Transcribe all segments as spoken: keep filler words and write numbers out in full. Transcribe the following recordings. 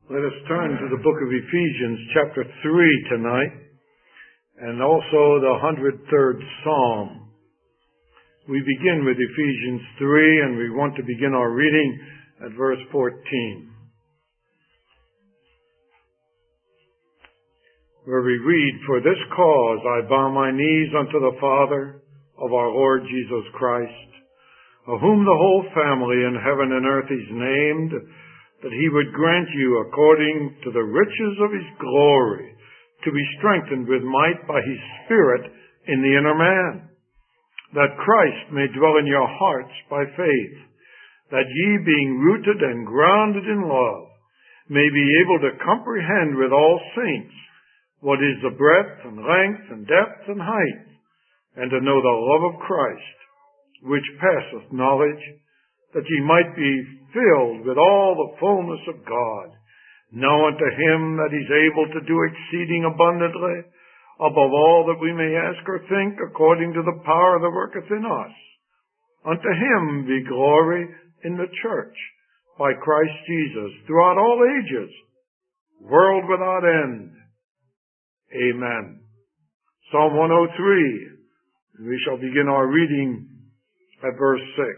Let us turn to the book of Ephesians, chapter three tonight, and also the one hundred third Psalm. We begin with Ephesians three, and we want to begin our reading at verse fourteen, where we read, "For this cause I bow my knees unto the Father of our Lord Jesus Christ, of whom the whole family in heaven and earth is named, that he would grant you, according to the riches of his glory, to be strengthened with might by his Spirit in the inner man, that Christ may dwell in your hearts by faith, that ye, being rooted and grounded in love, may be able to comprehend with all saints what is the breadth and length and depth and height, and to know the love of Christ, which passeth knowledge, that ye might be filled with all the fullness of God. Now unto him that is able to do exceeding abundantly, above all that we may ask or think, according to the power that worketh in us. Unto him be glory in the church, by Christ Jesus, throughout all ages, world without end. Amen." Psalm one oh three. We shall begin our reading at verse six,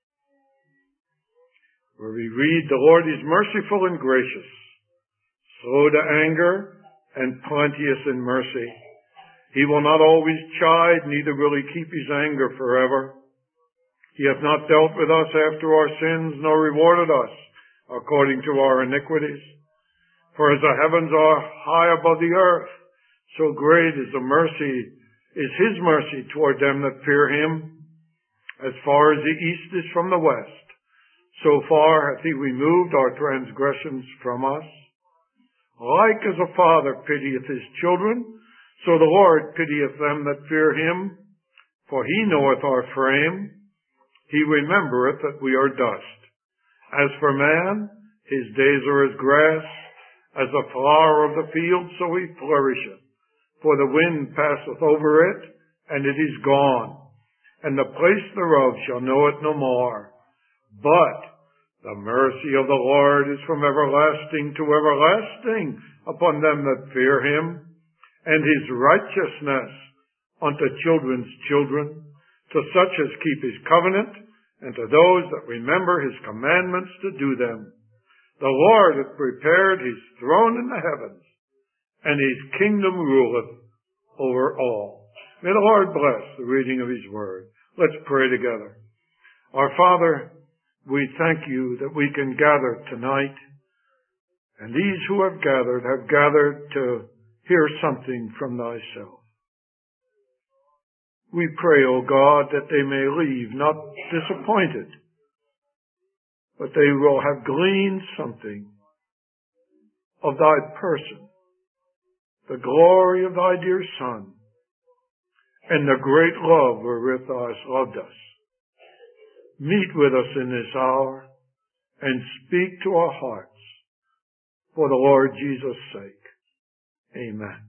where we read, "The Lord is merciful and gracious, slow to anger, and plenteous in mercy. He will not always chide, neither will he keep his anger forever. He hath not dealt with us after our sins, nor rewarded us according to our iniquities. For as the heavens are high above the earth, so great is the mercy, is his mercy toward them that fear him. As far as the east is from the west, so far hath he removed our transgressions from us. Like as a father pitieth his children, so the Lord pitieth them that fear him. For he knoweth our frame, he remembereth that we are dust. As for man, his days are as grass, as the flower of the field, so he flourisheth. For the wind passeth over it, and it is gone, and the place thereof shall know it no more. But the mercy of the Lord is from everlasting to everlasting upon them that fear him, and his righteousness unto children's children, to such as keep his covenant, and to those that remember his commandments to do them. The Lord hath prepared his throne in the heavens, and his kingdom ruleth over all." May the Lord bless the reading of his word. Let's pray together. Our Father, we thank you that we can gather tonight, and these who have gathered have gathered to hear something from thyself. We pray, O God, that they may leave not disappointed, but they will have gleaned something of thy person, the glory of thy dear Son, and the great love wherewith thou hast loved us. Meet with us in this hour and speak to our hearts for the Lord Jesus' sake. Amen.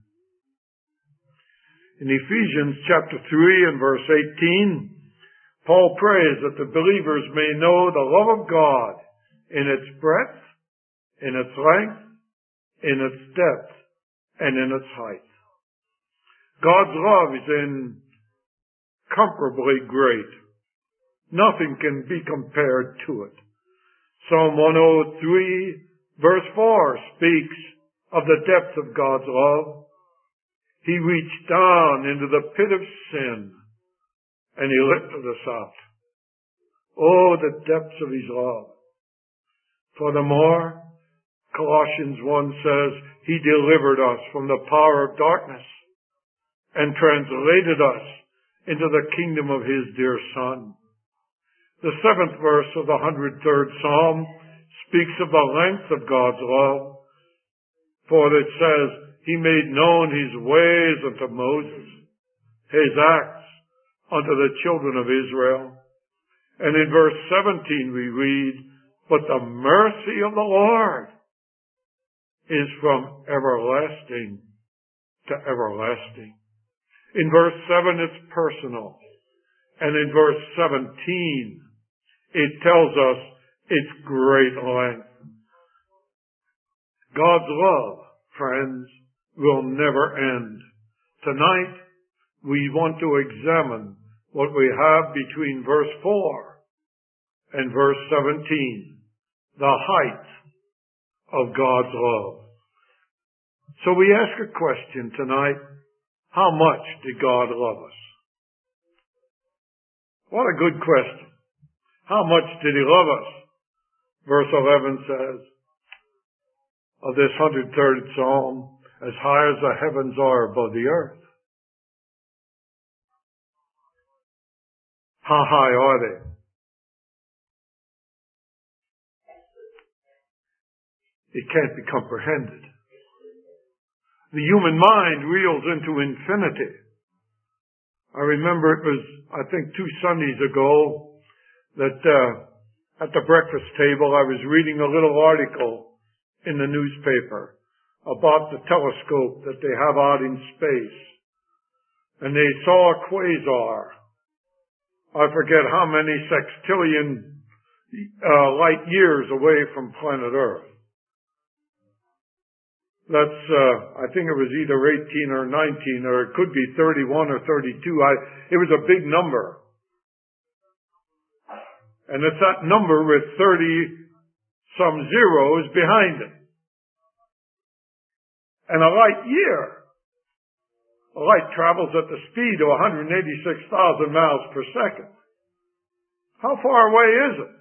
In Ephesians chapter three and verse eighteen, Paul prays that the believers may know the love of God in its breadth, in its length, in its depth, and in its height. God's love is incomparably great. Nothing can be compared to it. Psalm one oh three verse four speaks of the depth of God's love. He reached down into the pit of sin, and he lifted us out. Oh, the depths of his love. Furthermore, Colossians one says, he delivered us from the power of darkness and translated us into the kingdom of his dear Son. The seventh verse of the one hundred third Psalm speaks of the length of God's love, for it says, he made known his ways unto Moses, his acts unto the children of Israel. And in verse seventeen we read, "But the mercy of the Lord is from everlasting to everlasting." In verse seven it's personal. And in verse seventeen it tells us its great length. God's love, friends, will never end. Tonight, we want to examine what we have between verse four and verse seventeen, the height of God's love. So we ask a question tonight: how much did God love us? What a good question. How much did He love us? Verse eleven says of this one hundred third Psalm, as high as the heavens are above the earth. How high are they? It can't be comprehended. The human mind reels into infinity. I remember it was, I think, two Sundays ago that uh, at the breakfast table I was reading a little article in the newspaper about the telescope that they have out in space. And they saw a quasar. I forget how many sextillion uh, light years away from planet Earth. That's, uh, I think it was either eighteen or nineteen, or it could be thirty-one or thirty-two. I, it was a big number. And it's that number with thirty some zeros behind it. And a light year, a light travels at the speed of one hundred eighty-six thousand miles per second. How far away is it?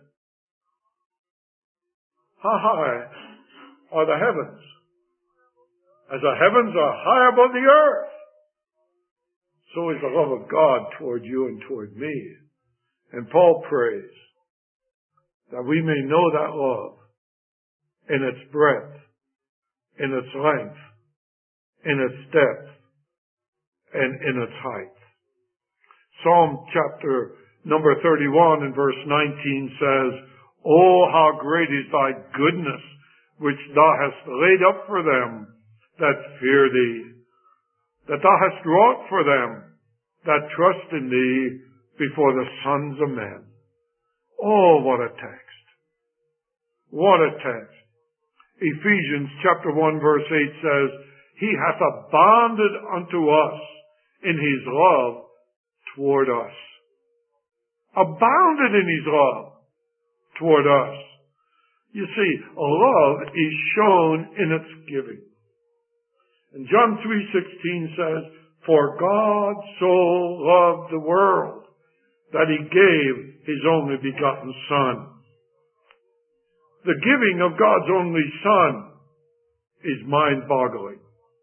How high are the heavens? As the heavens are high above the earth, so is the love of God toward you and toward me. And Paul prays that we may know that love in its breadth, in its length, in its depth, and in its height. Psalm chapter number thirty-one and verse nineteen says, "Oh, how great is thy goodness, which thou hast laid up for them that fear thee, that thou hast wrought for them that trust in thee before the sons of men." Oh, what a text. What a text. Ephesians chapter one verse eight says, "He hath abounded unto us in His love toward us." Abounded in His love toward us. You see, love is shown in its giving. And John three sixteen says, "For God so loved the world that He gave His only begotten Son." The giving of God's only Son is mind-boggling.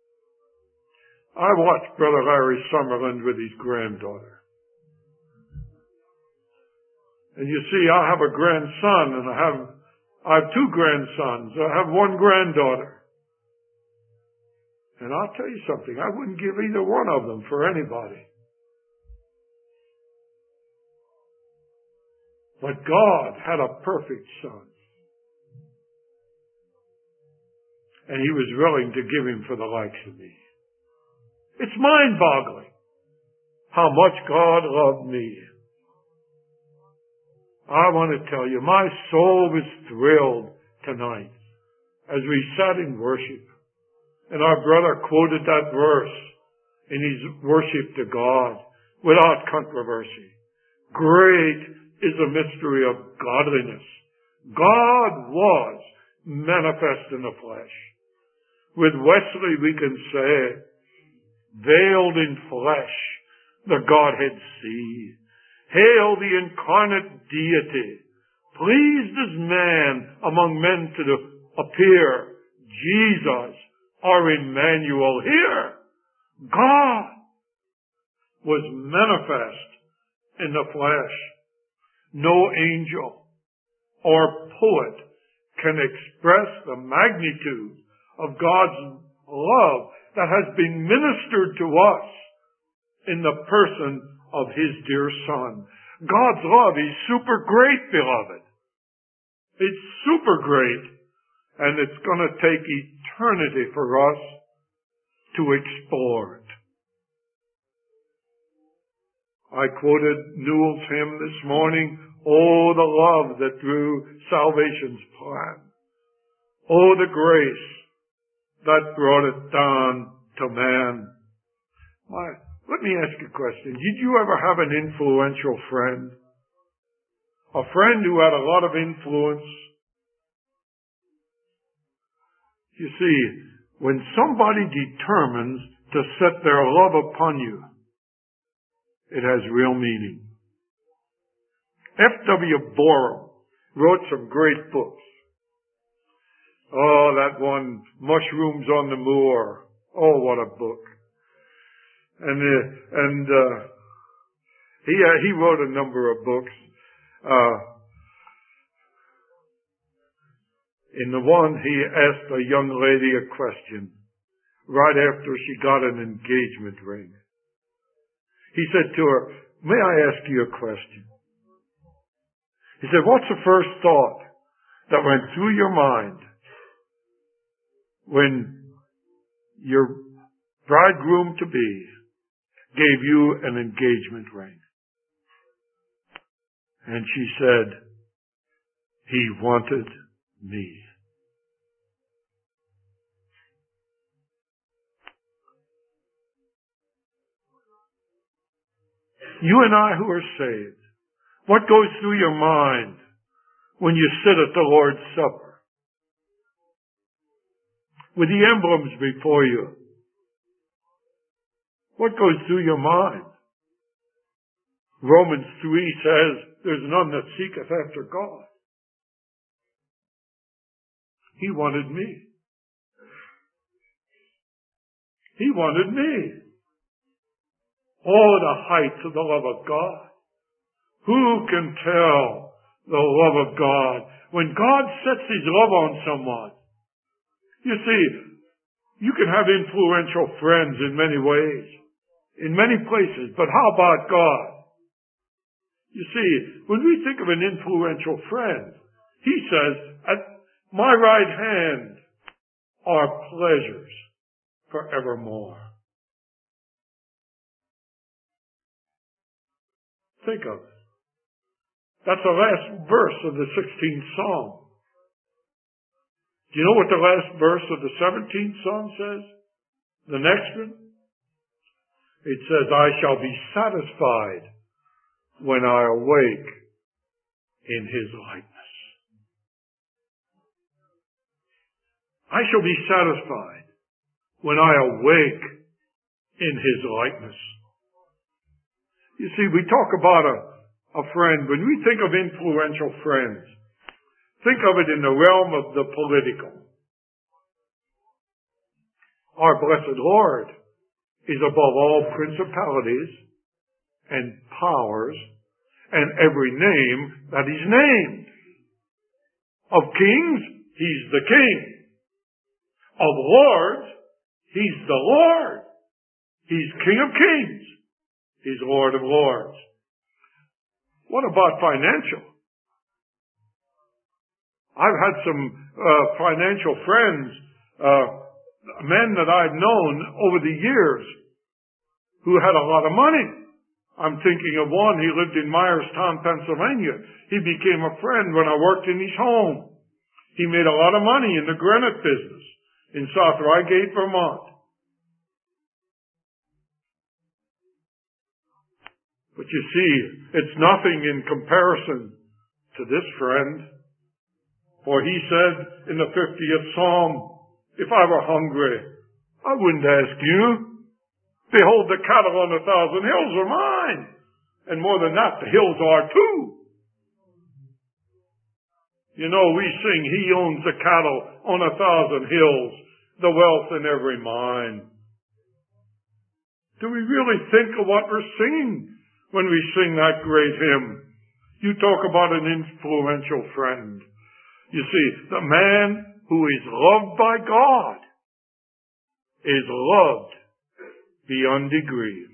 I watched Brother Larry Summerland with his granddaughter. And you see, I have a grandson and I have, I have two grandsons. I have one granddaughter. And I'll tell you something, I wouldn't give either one of them for anybody. But God had a perfect Son. And He was willing to give Him for the likes of me. It's mind-boggling how much God loved me. I want to tell you, my soul was thrilled tonight as we sat in worship. And our brother quoted that verse in his worship to God without controversy. Great is the mystery of godliness. God was manifest in the flesh. With Wesley we can say, "Veiled in flesh, the Godhead see. Hail the incarnate deity, pleased as man among men to appear. Jesus, our Emmanuel, here. God was manifest in the flesh. No angel or poet can express the magnitude of God's love that has been ministered to us in the person of His dear Son. God's love is super great, beloved. It's super great, and it's going to take eternity for us to explore it. I quoted Newell's hymn this morning, "Oh, the love that drew salvation's plan. Oh, the grace that brought it down to man. Why, let me ask you a question. Did you ever have an influential friend? A friend who had a lot of influence? You see, when somebody determines to set their love upon you, it has real meaning. F W Borum wrote some great books. Oh, that one, Mushrooms on the Moor. Oh, what a book. And, uh, and, uh, he, uh, he wrote a number of books. Uh, in the one, he asked a young lady a question right after she got an engagement ring. He said to her, "May I ask you a question?" He said, "What's the first thought that went through your mind when your bridegroom-to-be gave you an engagement ring?" And she said, "He wanted me." You and I who are saved, what goes through your mind when you sit at the Lord's Supper with the emblems before you? What goes through your mind? Romans three says, "There's none that seeketh after God." He wanted me. He wanted me. Oh, the heights of the love of God. Who can tell the love of God? When God sets His love on someone, you see, you can have influential friends in many ways, in many places, but how about God? You see, when we think of an influential friend, He says, "At my right hand are pleasures forevermore." Think of it. That's the last verse of the sixteenth Psalm. Do you know what the last verse of the seventeenth Psalm says? The next one? It says, "I shall be satisfied when I awake in His likeness." I shall be satisfied when I awake in His likeness. You see, we talk about a, a friend. When we think of influential friends, think of it in the realm of the political. Our blessed Lord is above all principalities and powers and every name that is named. Of kings, He's the King. Of lords, He's the Lord. He's King of kings. He's Lord of lords. What about financial? I've had some uh, financial friends, uh, men that I've known over the years who had a lot of money. I'm thinking of one, he lived in Myerstown, Pennsylvania. He became a friend when I worked in his home. He made a lot of money in the granite business in South Reigate, Vermont. But you see, it's nothing in comparison to this friend. For he said in the fiftieth Psalm, "If I were hungry, I wouldn't ask you. Behold, the cattle on a thousand hills are mine. And more than that, the hills are too." You know, we sing, "He owns the cattle on a thousand hills, the wealth in every mine." Do we really think of what we're singing when we sing that great hymn? You talk about an influential friend. You see, the man who is loved by God is loved beyond degree.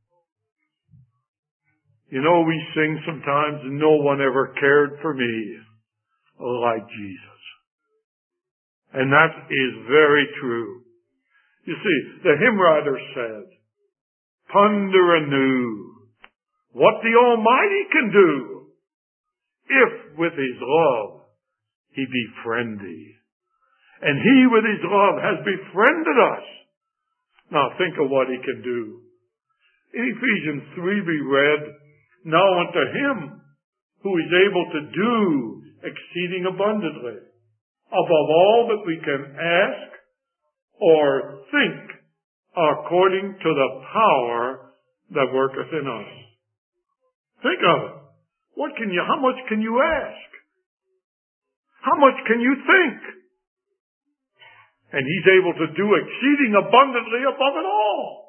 You know, we sing sometimes, "No one ever cared for me like Jesus." And that is very true. You see, the hymn writer said, "Ponder anew what the Almighty can do if with His love He befriend thee, And He with His love has befriended us. Now think of what He can do. In Ephesians three we read, now unto Him who is able to do exceeding abundantly, above all that we can ask or think, according to the power that worketh in us. Think of it. What can you, how much can you ask? How much can you think? And He's able to do exceeding abundantly above it all.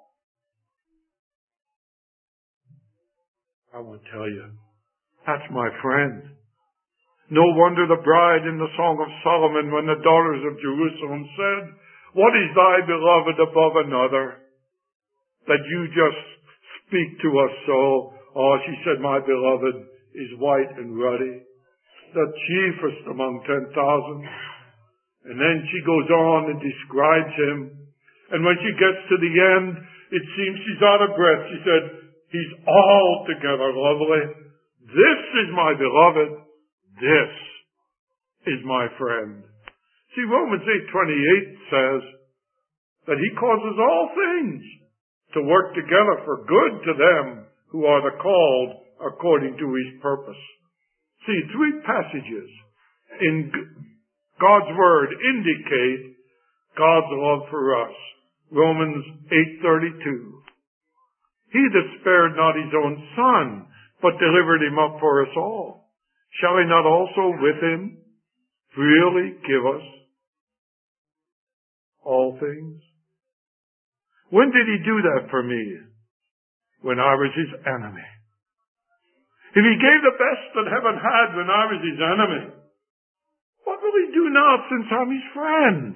I want to tell you, that's my friend. No wonder the bride in the Song of Solomon, when the daughters of Jerusalem said, what is thy beloved above another, that you just speak to us so? Oh, she said, my beloved is white and ruddy, the chiefest among ten thousand. And then she goes on and describes him. And when she gets to the end, it seems she's out of breath. She said, he's altogether lovely. This is my beloved. This is my friend. See, Romans eight twenty-eight says that He causes all things to work together for good to them who are the called according to His purpose. See, three passages in God's Word indicate God's love for us. Romans eight thirty-two. He that spared not His own Son, but delivered Him up for us all, shall He not also with Him freely give us all things? When did He do that for me? When I was His enemy. If He gave the best that heaven had when I was His enemy, what will He do now since I'm His friend?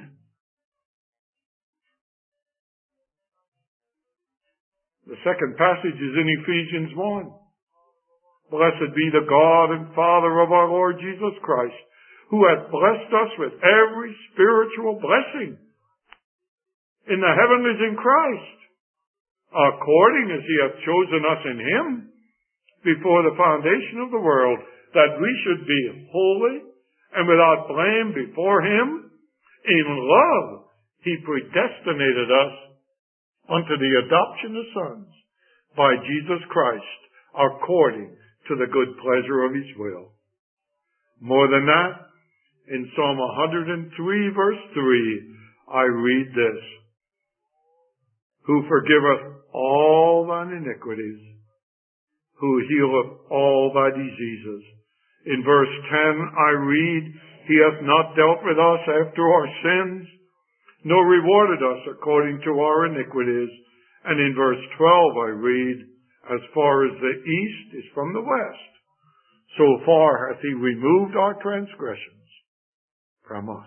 The second passage is in Ephesians one. Blessed be the God and Father of our Lord Jesus Christ, who hath blessed us with every spiritual blessing in the heavenlies in Christ, according as He hath chosen us in Him before the foundation of the world, that we should be holy and without blame before Him. In love He predestinated us unto the adoption of sons by Jesus Christ, according to the good pleasure of His will. More than that, in Psalm one hundred three verse three, I read this, who forgiveth all thine iniquities, who healeth all thy diseases. In verse ten I read, He hath not dealt with us after our sins, nor rewarded us according to our iniquities. And in verse twelve I read, as far as the east is from the west, so far hath He removed our transgressions from us.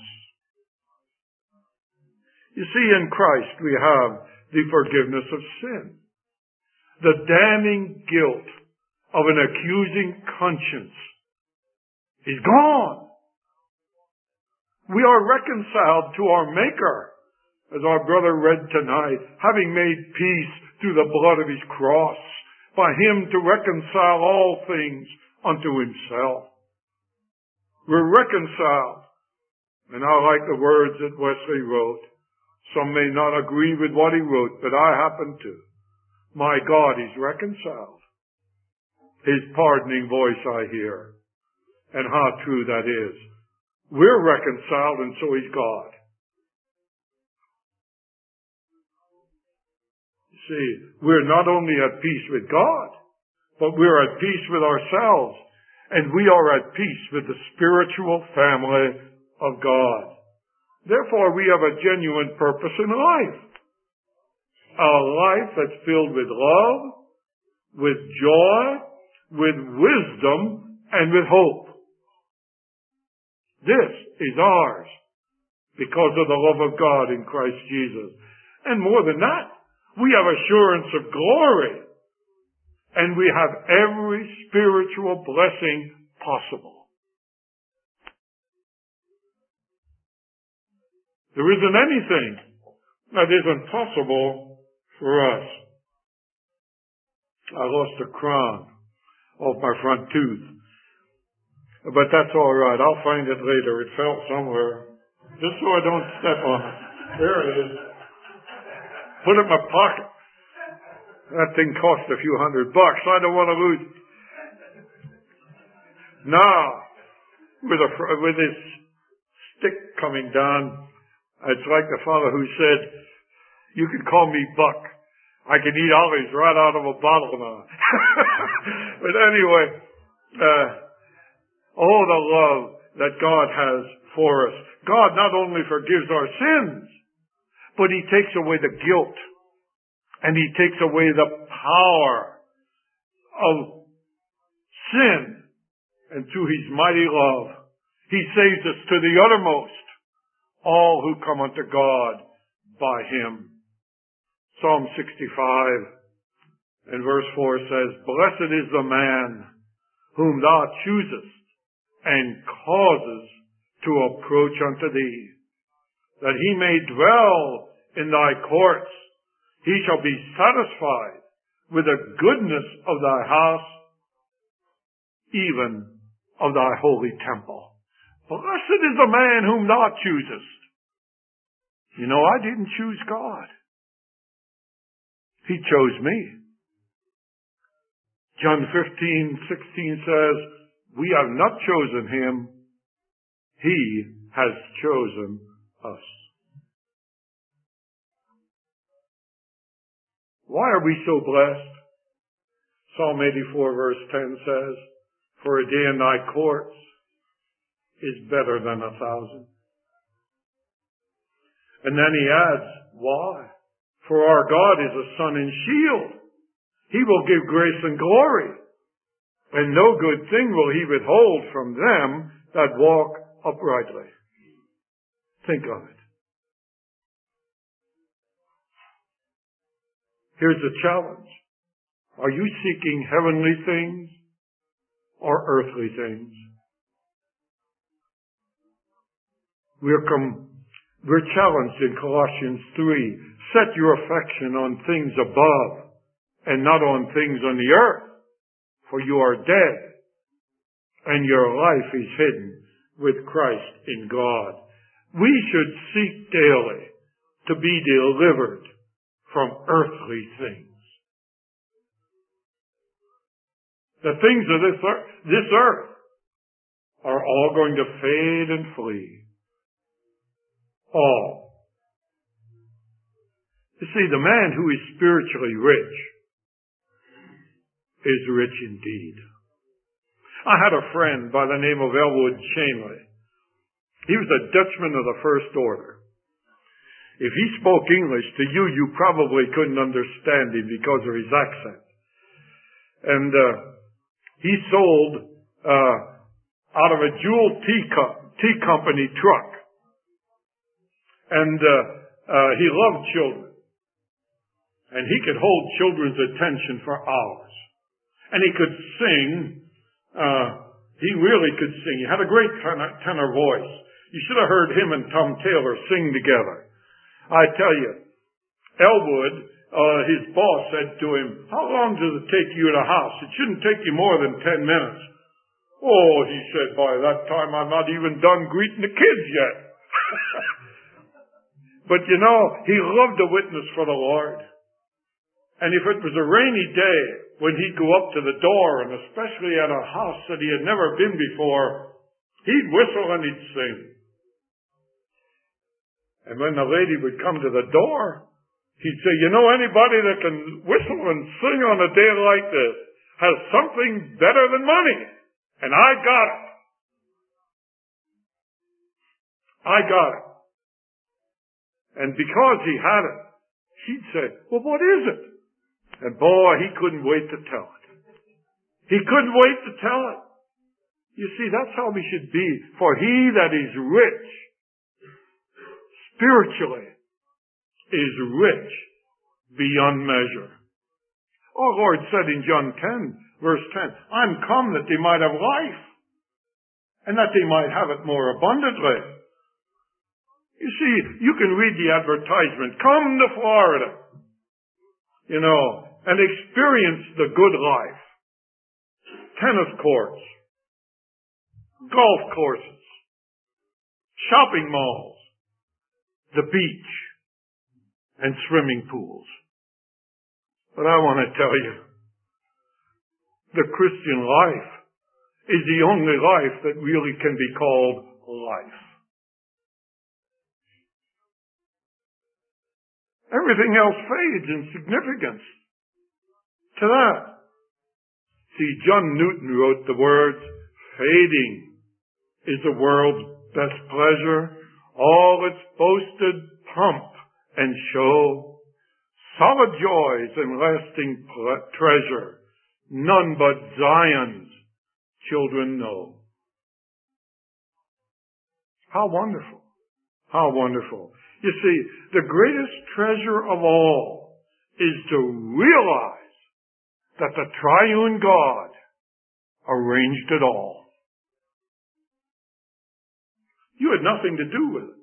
You see, in Christ we have the forgiveness of sin. The damning guilt of an accusing conscience is gone. We are reconciled to our Maker, as our brother read tonight, having made peace through the blood of His cross, by Him to reconcile all things unto Himself. We're reconciled. And I like the words that Wesley wrote. Some may not agree with what he wrote, but I happen to. My God is reconciled. His pardoning voice I hear. And how true that is. We're reconciled, and so is God. You see, we're not only at peace with God, but we're at peace with ourselves, and we are at peace with the spiritual family of God. Therefore, we have a genuine purpose in life. A life that's filled with love, with joy, with wisdom, and with hope. This is ours because of the love of God in Christ Jesus. And more than that, we have assurance of glory. And we have every spiritual blessing possible. There isn't anything that isn't possible for us. I lost a crown off my front tooth. But that's all right. I'll find it later. It fell somewhere. just so I don't step on it. There it is. Put it in my pocket. That thing cost a few hundred bucks. I don't want to lose it. Now, with a with this stick coming down, it's like the fellow who said, "You can call me Buck. I can eat olives right out of a bottle now." But anyway, uh, all the love that God has for us. God not only forgives our sins, but He takes away the guilt. And He takes away the power of sin. And through His mighty love, He saves us to the uttermost, all who come unto God by Him. Psalm sixty-five and verse four says, "Blessed is the man whom thou choosest and causes to approach unto thee, that he may dwell in thy courts. He shall be satisfied with the goodness of thy house, even of thy holy temple." Blessed is the man whom thou choosest. You know, I didn't choose God. He chose me. John fifteen sixteen says, "We have not chosen Him. He has chosen us." Why are we so blessed? Psalm eighty-four verse ten says, "For a day in thy courts is better than a thousand." And then he adds, why? "For our God is a sun and shield. He will give grace and glory, and no good thing will He withhold from them that walk uprightly." Think of it. Here's the challenge. Are you seeking heavenly things or earthly things? We're, com- we're challenged in Colossians three. "Set your affection on things above and not on things on the earth. For you are dead, and your life is hidden with Christ in God." We should seek daily to be delivered from earthly things. The things of this earth, this earth are all going to fade and flee. All. You see, the man who is spiritually rich is rich indeed. I had a friend by the name of Elwood Shanley. He was a Dutchman of the first order. If he spoke English to you, you probably couldn't understand him because of his accent. And uh, he sold uh, out of a Jewel Tea, Co- tea Company truck. And uh, uh, he loved children. And he could hold children's attention for hours. And he could sing. Uh, he really could sing. He had a great tenor, tenor voice. You should have heard him and Tom Taylor sing together. I tell you, Elwood, uh, his boss said to him, "How long does it take you to the house? It shouldn't take you more than ten minutes. "Oh," he said, "by that time I'm not even done greeting the kids yet." But you know, he loved to witness for the Lord. And if it was a rainy day, when he'd go up to the door, and especially at a house that he had never been before, he'd whistle and he'd sing. And when the lady would come to the door, he'd say, "You know, anybody that can whistle and sing on a day like this has something better than money. And I got it. I got it." And because he had it, he'd say, "Well, what is it?" And boy, he couldn't wait to tell it. He couldn't wait to tell it. You see, that's how we should be. For he that is rich, spiritually, is rich beyond measure. Our Lord said in John ten, verse ten, "I'm come that they might have life, and that they might have it more abundantly." You see, you can read the advertisement, "Come to Florida," you know, and experience the good life. Tennis courts, golf courses, shopping malls, the beach, and swimming pools. But I want to tell you, the Christian life is the only life that really can be called life. Everything else fades in significance to that. See, John Newton wrote the words, "Fading is the world's best pleasure, all its boasted pomp and show, solid joys and lasting ple- treasure, none but Zion's children know." How wonderful. How wonderful. You see, the greatest treasure of all is to realize that the triune God arranged it all. You had nothing to do with it.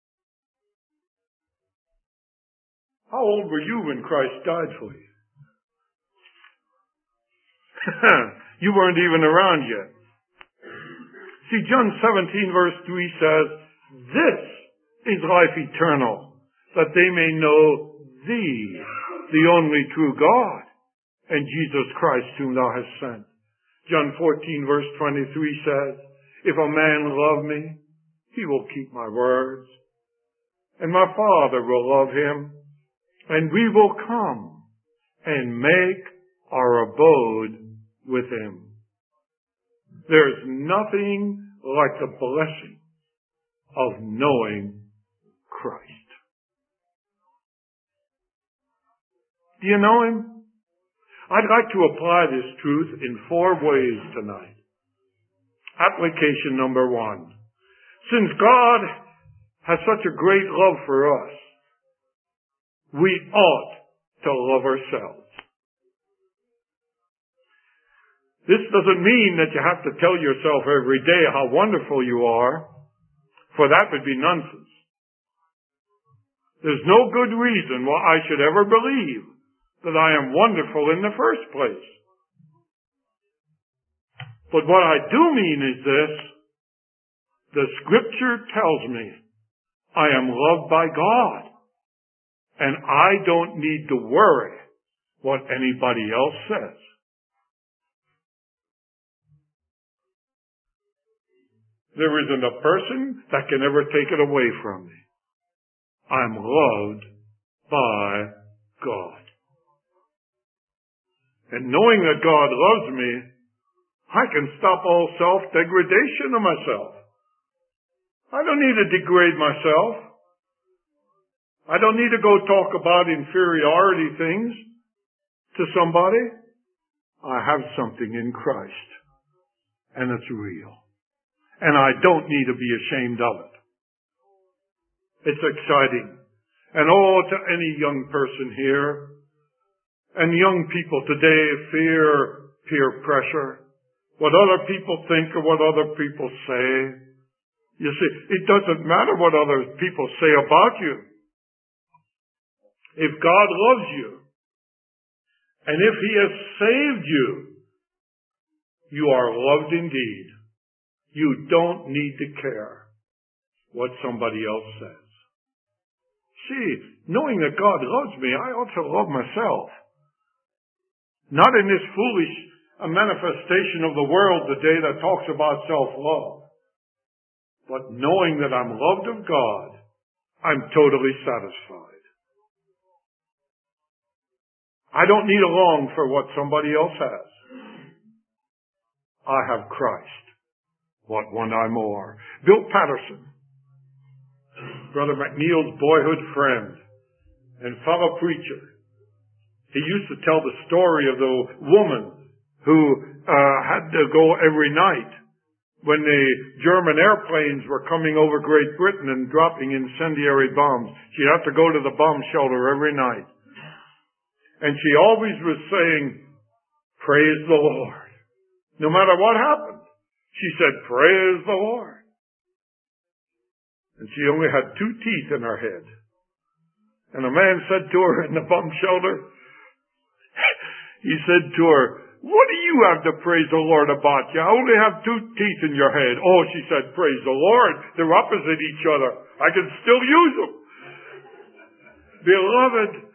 How old were you when Christ died for you? You weren't even around yet. See, John seventeen verse three says, "This is life eternal, that they may know thee, the only true God, and Jesus Christ whom thou hast sent." John fourteen verse twenty-three says, "If a man love me, he will keep my words, and my Father will love him, and we will come and make our abode with him." There's nothing like the blessing of knowing Christ. Do you know him? I'd like to apply this truth in four ways tonight. Application number one. Since God has such a great love for us, we ought to love ourselves. This doesn't mean that you have to tell yourself every day how wonderful you are, for that would be nonsense. There's no good reason why I should ever believe that I am wonderful in the first place. But what I do mean is this: the Scripture tells me I am loved by God, and I don't need to worry what anybody else says. There isn't a person that can ever take it away from me. I'm loved by God. And knowing that God loves me, I can stop all self-degradation of myself. I don't need to degrade myself. I don't need to go talk about inferiority things to somebody. I have something in Christ, and it's real. And I don't need to be ashamed of it. It's exciting. And oh, to any young person here, and young people today fear peer pressure, what other people think or what other people say. You see, it doesn't matter what other people say about you. If God loves you, and if He has saved you, you are loved indeed. You don't need to care what somebody else says. See, knowing that God loves me, I ought to love myself. Not in this foolish manifestation of the world today that talks about self-love. But knowing that I'm loved of God, I'm totally satisfied. I don't need to long for what somebody else has. I have Christ. What want I more? Bill Patterson, Brother McNeil's boyhood friend and fellow preacher, he used to tell the story of the woman who uh, had to go every night when the German airplanes were coming over Great Britain and dropping incendiary bombs. She'd have to go to the bomb shelter every night. And she always was saying, "Praise the Lord." No matter what happened, she said, "Praise the Lord." And she only had two teeth in her head. And a man said to her in the bomb shelter, he said to her, "What do you have to praise the Lord about? You only have two teeth in your head." "Oh," she said, "praise the Lord. They're opposite each other. I can still use them." Beloved,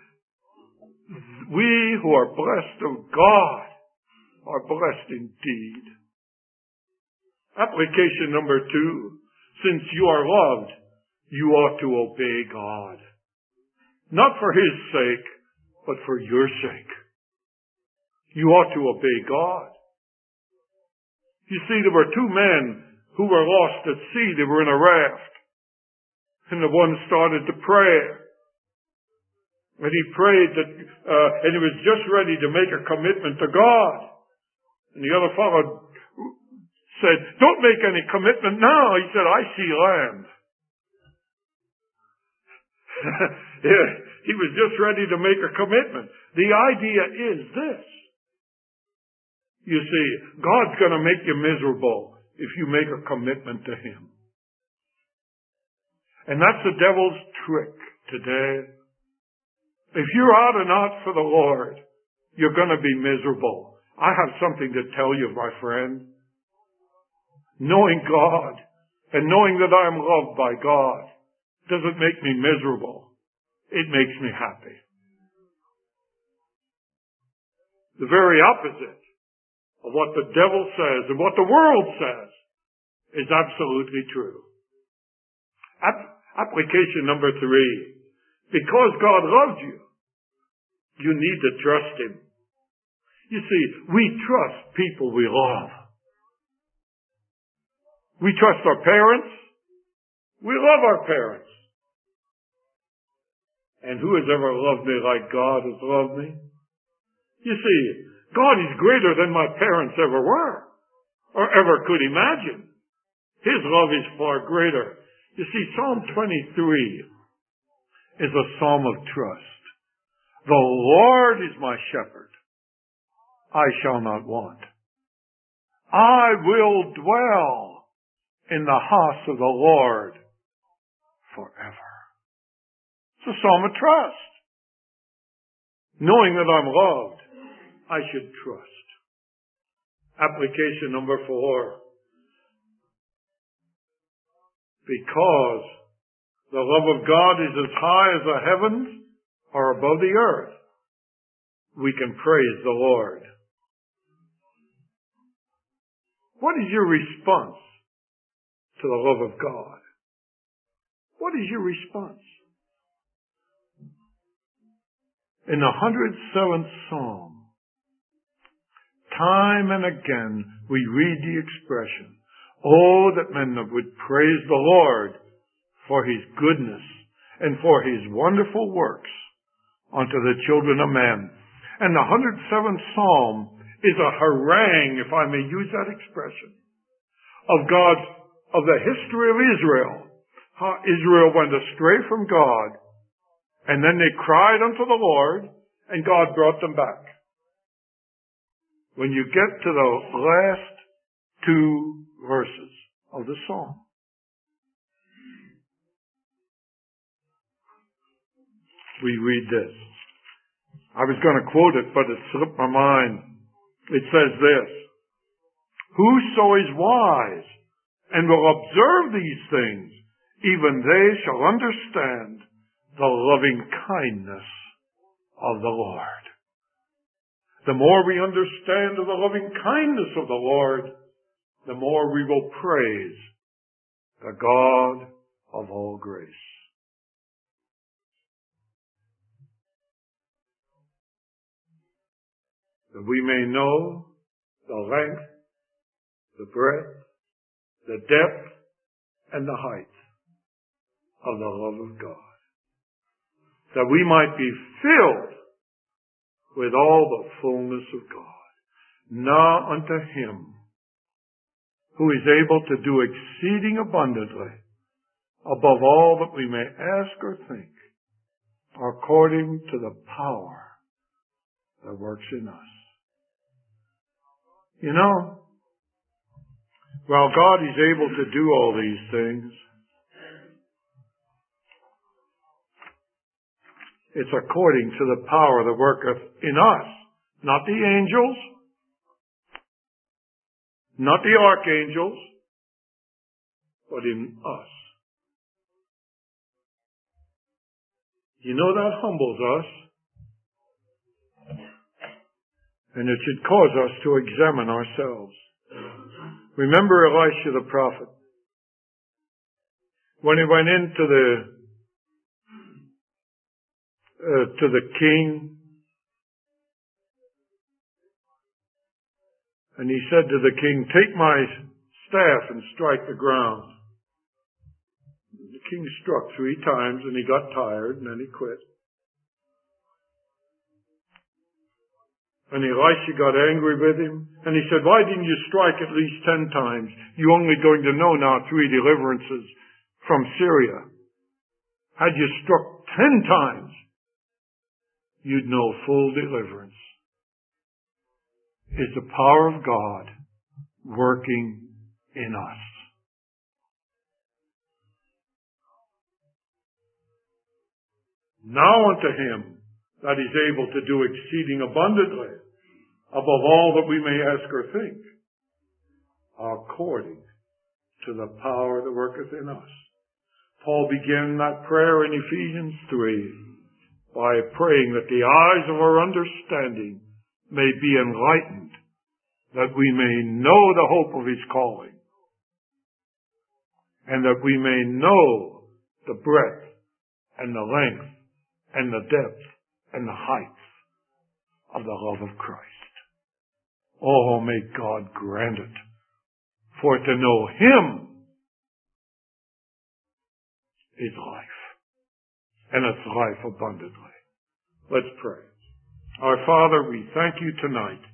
we who are blessed of God are blessed indeed. Application number two. Since you are loved, you ought to obey God. Not for His sake, but for your sake. You ought to obey God. You see, there were two men who were lost at sea. They were in a raft. And the one started to pray. And he prayed that, uh, and he was just ready to make a commitment to God. And the other fellow said, don't make any commitment now. He said, I see land. Yeah, he was just ready to make a commitment. The idea is this. You see, God's going to make you miserable if you make a commitment to Him. And that's the devil's trick today. If you're out and out for the Lord, you're going to be miserable. I have something to tell you, my friend. Knowing God and knowing that I am loved by God doesn't make me miserable. It makes me happy. The very opposite of what the devil says and what the world says is absolutely true. App- application number three. Because God loves you, you need to trust Him. You see, we trust people we love. We trust our parents. We love our parents. And who has ever loved me like God has loved me? You see, God is greater than my parents ever were, or ever could imagine. His love is far greater. You see, Psalm twenty-three is a psalm of trust. The Lord is my shepherd. I shall not want. I will dwell in the house of the Lord forever. It's a psalm of trust. Knowing that I'm loved, I should trust. Application number four. Because the love of God is as high as the heavens are above the earth, we can praise the Lord. What is your response to the love of God? What is your response? In the one hundred seventh Psalm, time and again we read the expression, oh, that men would praise the Lord for His goodness and for His wonderful works unto the children of men. And the one hundred seventh Psalm is a harangue, if I may use that expression, of God's, of the history of Israel. How Israel went astray from God, and then they cried unto the Lord, and God brought them back. When you get to the last two verses of the Psalm, we read this. I was going to quote it, but it slipped my mind. It says this, whoso is wise and will observe these things, even they shall understand the loving kindness of the Lord. The more we understand of the loving kindness of the Lord, the more we will praise the God of all grace. That we may know the length, the breadth, the depth, and the height of the love of God. That we might be filled with all the fullness of God. Now unto Him who is able to do exceeding abundantly above all that we may ask or think, according to the power that works in us. You know, while God is able to do all these things, it's according to the power that worketh in us, not the angels, not the archangels, but in us. You know, that humbles us. And it should cause us to examine ourselves. Remember Elisha the prophet. When he went into the uh, to the king, and he said to the king, "Take my staff and strike the ground." The king struck three times, and he got tired, and then he quit. And Elisha got angry with him, and he said, "Why didn't you strike at least ten times? You're only going to know now three deliverances from Syria. Had you struck ten times, you'd know full deliverance." Is the power of God working in us? Now unto him that is able to do exceeding abundantly, above all that we may ask or think, according to the power that worketh in us. Paul began that prayer in Ephesians three by praying that the eyes of our understanding may be enlightened, that we may know the hope of his calling, and that we may know the breadth and the length and the depth and the height of the love of Christ. Oh, may God grant it. For to know him is life, and it's life abundantly. Let's pray. Our Father, we thank you tonight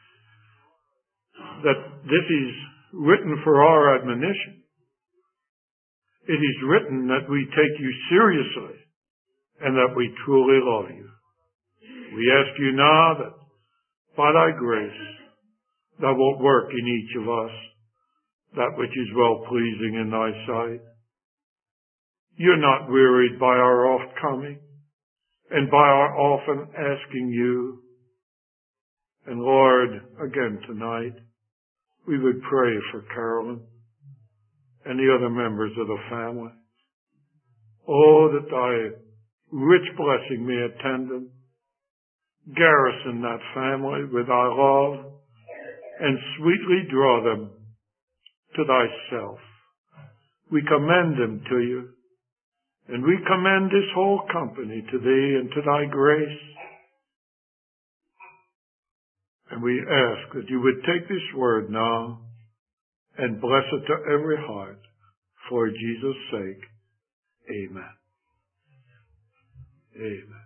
that this is written for our admonition. It is written that we take you seriously and that we truly love you. We ask you now that by thy grace thou wilt work in each of us that which is well-pleasing in thy sight. You're not wearied by our oft coming and by our often asking you. And Lord, again tonight, we would pray for Carolyn and the other members of the family. Oh, that thy rich blessing may attend them. Garrison that family with thy love and sweetly draw them to thyself. We commend them to you, and we commend this whole company to thee and to thy grace. And we ask that you would take this word now and bless it to every heart. For Jesus' sake, amen. Amen.